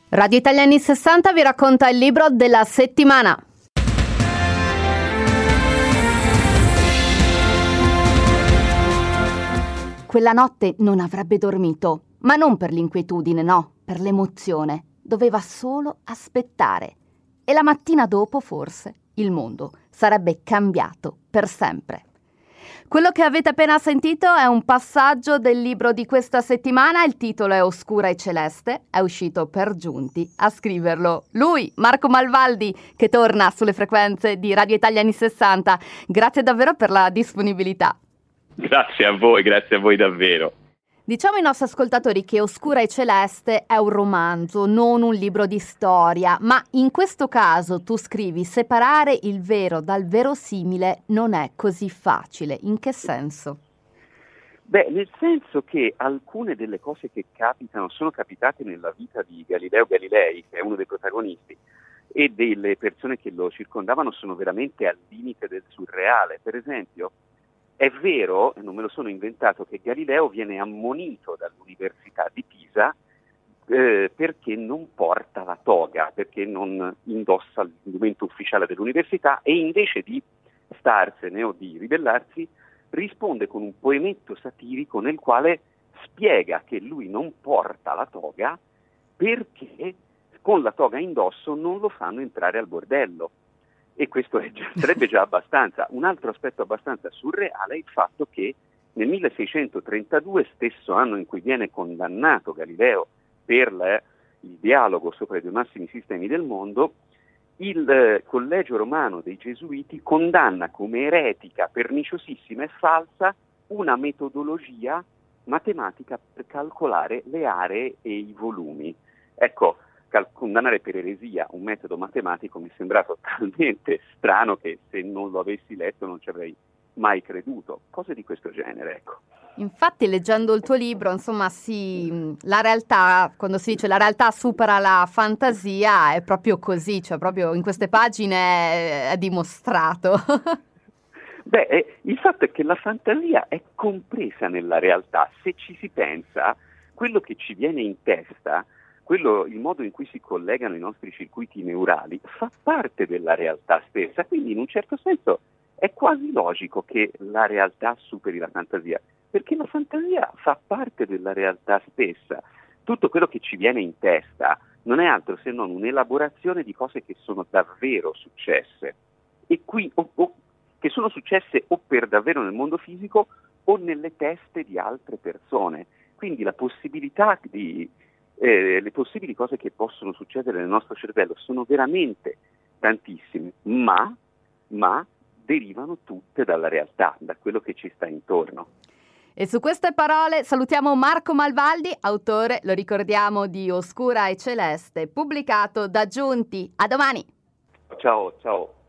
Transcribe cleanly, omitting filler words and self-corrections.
Radio Italia anni 60 vi racconta il libro della settimana. Quella notte non avrebbe dormito, ma non per l'inquietudine, no, per l'emozione. Doveva solo aspettare. E la mattina dopo, forse, il mondo sarebbe cambiato per sempre. Quello che avete appena sentito è un passaggio del libro di questa settimana, il titolo è Oscura e Celeste, è uscito per Giunti a scriverlo lui, Marco Malvaldi, che torna sulle frequenze di Radio Italia anni 60. Grazie davvero per la disponibilità. Grazie a voi davvero. Diciamo ai nostri ascoltatori che Oscura e Celeste è un romanzo, non un libro di storia, ma in questo caso tu scrivi separare il vero dal verosimile non è così facile. In che senso? Nel senso che alcune delle cose che capitano sono capitate nella vita di Galileo Galilei, che è uno dei protagonisti, e delle persone che lo circondavano sono veramente al limite del surreale. Per esempio, è vero, non me lo sono inventato, che Galileo viene ammonito dall'Università di Pisa perché non porta la toga, perché non indossa l'indumento ufficiale dell'università, e invece di starsene o di ribellarsi risponde con un poemetto satirico nel quale spiega che lui non porta la toga perché con la toga indosso non lo fanno entrare al bordello. E questo sarebbe già abbastanza. Un altro aspetto abbastanza surreale è il fatto che nel 1632, stesso anno in cui viene condannato Galileo per il dialogo sopra i due massimi sistemi del mondo, il Collegio Romano dei Gesuiti condanna come eretica, perniciosissima e falsa una metodologia matematica per calcolare le aree e i volumi. Ecco, condannare per eresia un metodo matematico mi è sembrato talmente strano che se non lo avessi letto non ci avrei mai creduto. Cose di questo genere, ecco. Infatti, leggendo il tuo libro, insomma, la realtà, quando si dice la realtà supera la fantasia, è proprio così, cioè proprio in queste pagine è dimostrato. Il fatto è che la fantasia è compresa nella realtà. Se ci si pensa, quello che ci viene in testa, il modo in cui si collegano i nostri circuiti neurali, fa parte della realtà stessa, quindi in un certo senso è quasi logico che la realtà superi la fantasia, perché la fantasia fa parte della realtà stessa. Tutto quello che ci viene in testa non è altro se non un'elaborazione di cose che sono davvero successe, e qui o che sono successe o per davvero nel mondo fisico o nelle teste di altre persone. Quindi la possibilità le possibili cose che possono succedere nel nostro cervello sono veramente tantissime, ma derivano tutte dalla realtà, da quello che ci sta intorno. E su queste parole salutiamo Marco Malvaldi, autore, lo ricordiamo, di Oscura e Celeste, pubblicato da Giunti. A domani! Ciao.